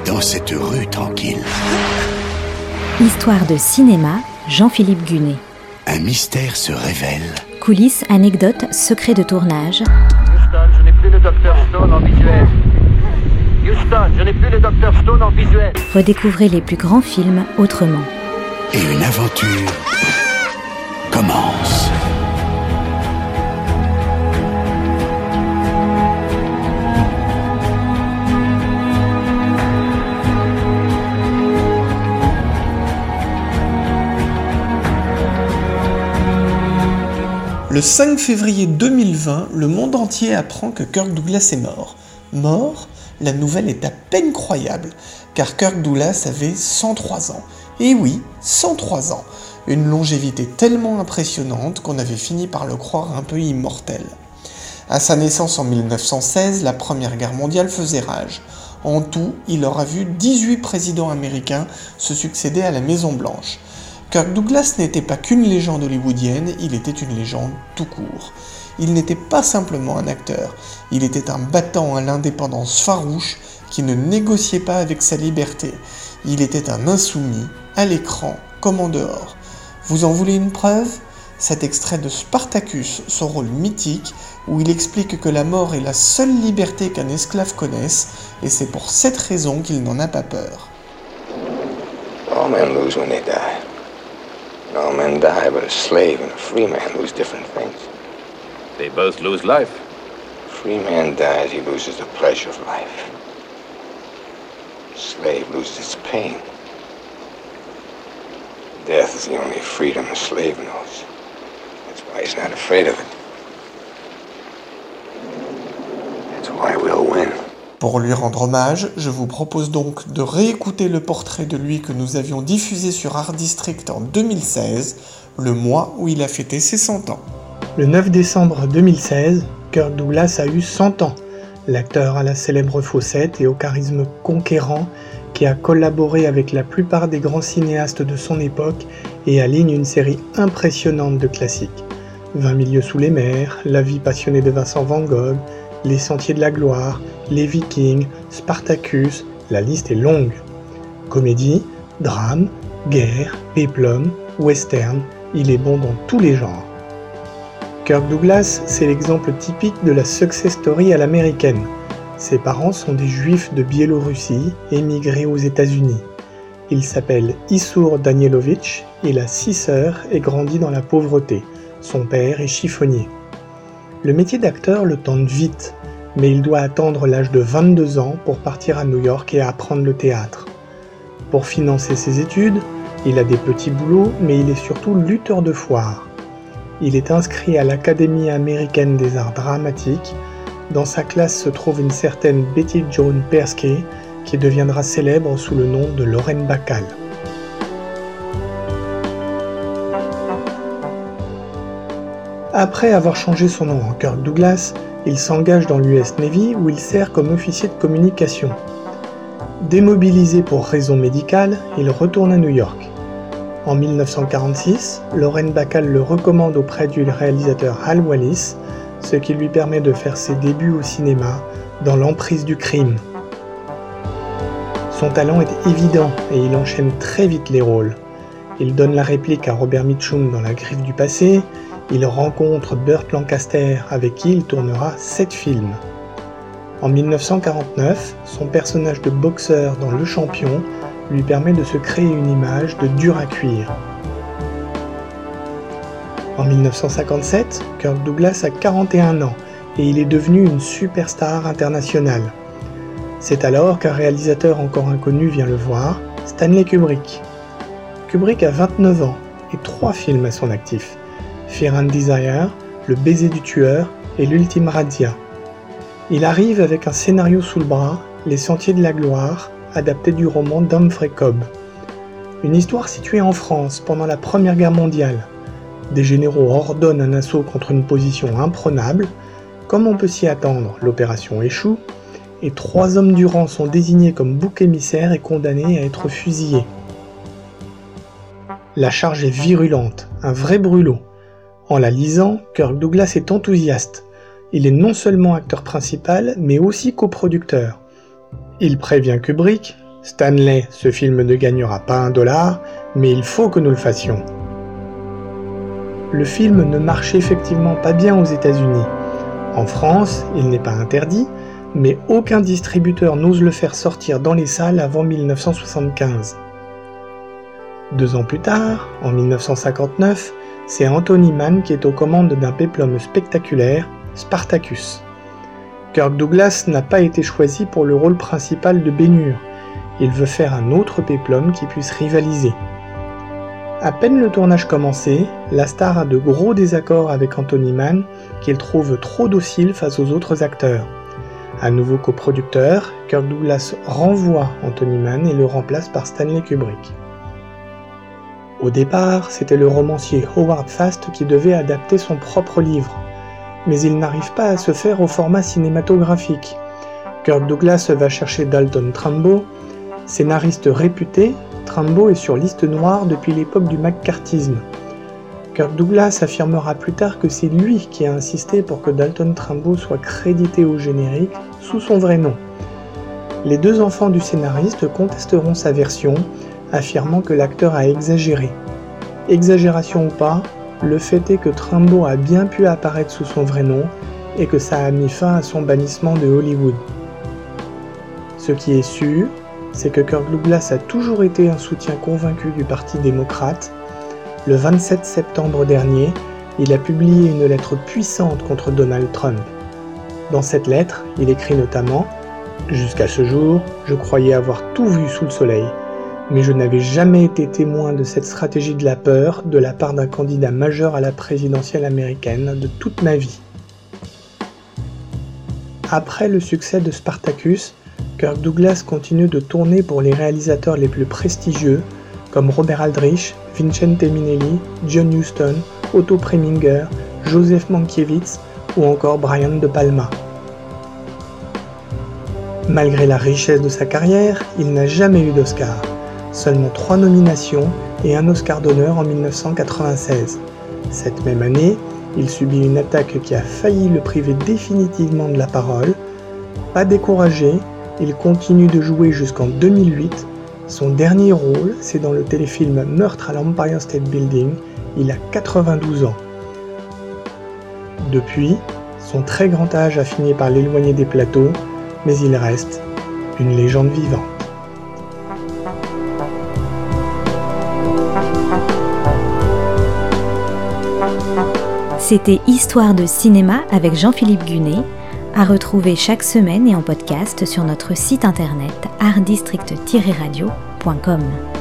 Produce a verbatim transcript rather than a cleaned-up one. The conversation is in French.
dans cette rue tranquille. Histoire de cinéma, Jean-Philippe Gunet. Un mystère se révèle. Coulisses, anecdotes, secrets de tournage. Houston, je n'ai plus le docteur Stone en visuel. Houston, je n'ai plus le docteur Stone en visuel. Redécouvrez les plus grands films autrement. Et une aventure commence. Le cinq février deux mille vingt, le monde entier apprend que Kirk Douglas est mort. Mort, la nouvelle est à peine croyable, car Kirk Douglas avait cent trois ans. Et oui, cent trois ans, une longévité tellement impressionnante qu'on avait fini par le croire un peu immortel. À sa naissance en mille neuf cent seize, la Première Guerre mondiale faisait rage. En tout, il aura vu dix-huit présidents américains se succéder à la Maison-Blanche. Kirk Douglas n'était pas qu'une légende hollywoodienne, il était une légende tout court. Il n'était pas simplement un acteur, il était un battant à l'indépendance farouche qui ne négociait pas avec sa liberté. Il était un insoumis, à l'écran comme en dehors. Vous en voulez une preuve ? Cet extrait de Spartacus, son rôle mythique, où il explique que la mort est la seule liberté qu'un esclave connaisse, et c'est pour cette raison qu'il n'en a pas peur. All men lose when they die. All men die, but a slave and a free man lose different things. They both lose life. A free man dies, he loses the pleasure of life. A slave loses its pain. Death is the only freedom a slave knows. That's why he's not afraid of it. That's why we'll win. Pour lui rendre hommage, je vous propose donc de réécouter le portrait de lui que nous avions diffusé sur Art District en deux mille seize, le mois où il a fêté ses cent ans. Le neuf décembre deux mille seize, Kirk Douglas a eu cent ans. L'acteur à la célèbre fossette et au charisme conquérant qui a collaboré avec la plupart des grands cinéastes de son époque et aligne une série impressionnante de classiques. vingt milieux sous les mers, La vie passionnée de Vincent Van Gogh, Les Sentiers de la Gloire, Les Vikings, Spartacus, la liste est longue. Comédie, drame, guerre, péplum, western, il est bon dans tous les genres. Kirk Douglas, c'est l'exemple typique de la success story à l'américaine. Ses parents sont des juifs de Biélorussie, émigrés aux États-Unis. Il s'appelle Issour Danielovitch, il a six sœurs et grandit dans la pauvreté. Son père est chiffonnier. Le métier d'acteur le tente vite, mais il doit attendre l'âge de vingt-deux ans pour partir à New York et apprendre le théâtre. Pour financer ses études, il a des petits boulots, mais il est surtout lutteur de foire. Il est inscrit à l'Académie américaine des arts dramatiques. Dans sa classe se trouve une certaine Betty Joan Persky, qui deviendra célèbre sous le nom de Lauren Bacall. Après avoir changé son nom en Kirk Douglas, il s'engage dans l'U S Navy où il sert comme officier de communication. Démobilisé pour raisons médicales, il retourne à New York. En mille neuf cent quarante-six, Lauren Bacall le recommande auprès du réalisateur Hal Wallis, ce qui lui permet de faire ses débuts au cinéma dans L'emprise du crime. Son talent est évident et il enchaîne très vite les rôles. Il donne la réplique à Robert Mitchum dans La Griffe du passé. Il rencontre Burt Lancaster avec qui il tournera sept films. En mille neuf cent quarante-neuf, son personnage de boxeur dans Le Champion lui permet de se créer une image de dur à cuire. En mille neuf cent cinquante-sept, Kirk Douglas a quarante et un ans et il est devenu une superstar internationale. C'est alors qu'un réalisateur encore inconnu vient le voir, Stanley Kubrick. Kubrick a vingt-neuf ans et trois films à son actif. Fear and Desire, Le baiser du tueur et L'ultime razzia. Il arrive avec un scénario sous le bras, Les Sentiers de la Gloire, adapté du roman d'Humphrey Cobb. Une histoire située en France pendant la Première Guerre mondiale. Des généraux ordonnent un assaut contre une position imprenable. Comme on peut s'y attendre, l'opération échoue, et trois hommes du rang sont désignés comme boucs émissaires et condamnés à être fusillés. La charge est virulente, un vrai brûlot. En la lisant, Kirk Douglas est enthousiaste. Il est non seulement acteur principal, mais aussi coproducteur. Il prévient Kubrick, Stanley, ce film ne gagnera pas un dollar, mais il faut que nous le fassions. Le film ne marche effectivement pas bien aux États-Unis. En France, il n'est pas interdit, mais aucun distributeur n'ose le faire sortir dans les salles avant mille neuf cent soixante-quinze. Deux ans plus tard, en mille neuf cent cinquante-neuf, c'est Anthony Mann qui est aux commandes d'un péplum spectaculaire, Spartacus. Kirk Douglas n'a pas été choisi pour le rôle principal de Ben-Hur. Il veut faire un autre péplum qui puisse rivaliser. À peine le tournage commencé, la star a de gros désaccords avec Anthony Mann qu'il trouve trop docile face aux autres acteurs. À nouveau coproducteur, Kirk Douglas renvoie Anthony Mann et le remplace par Stanley Kubrick. Au départ, c'était le romancier Howard Fast qui devait adapter son propre livre, mais il n'arrive pas à se faire au format cinématographique. Kirk Douglas va chercher Dalton Trumbo, scénariste réputé. Trumbo est sur liste noire depuis l'époque du McCarthyisme. Kirk Douglas affirmera plus tard que c'est lui qui a insisté pour que Dalton Trumbo soit crédité au générique sous son vrai nom. Les deux enfants du scénariste contesteront sa version, affirmant que l'acteur a exagéré. Exagération ou pas, le fait est que Trumbo a bien pu apparaître sous son vrai nom et que ça a mis fin à son bannissement de Hollywood. Ce qui est sûr, c'est que Kirk Douglas a toujours été un soutien convaincu du Parti démocrate. Le vingt-sept septembre dernier, il a publié une lettre puissante contre Donald Trump. Dans cette lettre, il écrit notamment « Jusqu'à ce jour, je croyais avoir tout vu sous le soleil, mais je n'avais jamais été témoin de cette stratégie de la peur de la part d'un candidat majeur à la présidentielle américaine de toute ma vie. » Après le succès de Spartacus, Kirk Douglas continue de tourner pour les réalisateurs les plus prestigieux comme Robert Aldrich, Vincente Minnelli, John Huston, Otto Preminger, Joseph Mankiewicz ou encore Brian De Palma. Malgré la richesse de sa carrière, il n'a jamais eu d'Oscar. Seulement trois nominations et un Oscar d'honneur en mille neuf cent quatre-vingt-seize. Cette même année, il subit une attaque qui a failli le priver définitivement de la parole. Pas découragé, il continue de jouer jusqu'en deux mille huit. Son dernier rôle, c'est dans le téléfilm Meurtre à l'Empire State Building. Il a quatre-vingt-douze ans. Depuis, son très grand âge a fini par l'éloigner des plateaux, mais il reste une légende vivante. C'était Histoire de cinéma avec Jean-Philippe Gunet, à retrouver chaque semaine et en podcast sur notre site internet art district tiret radio point com.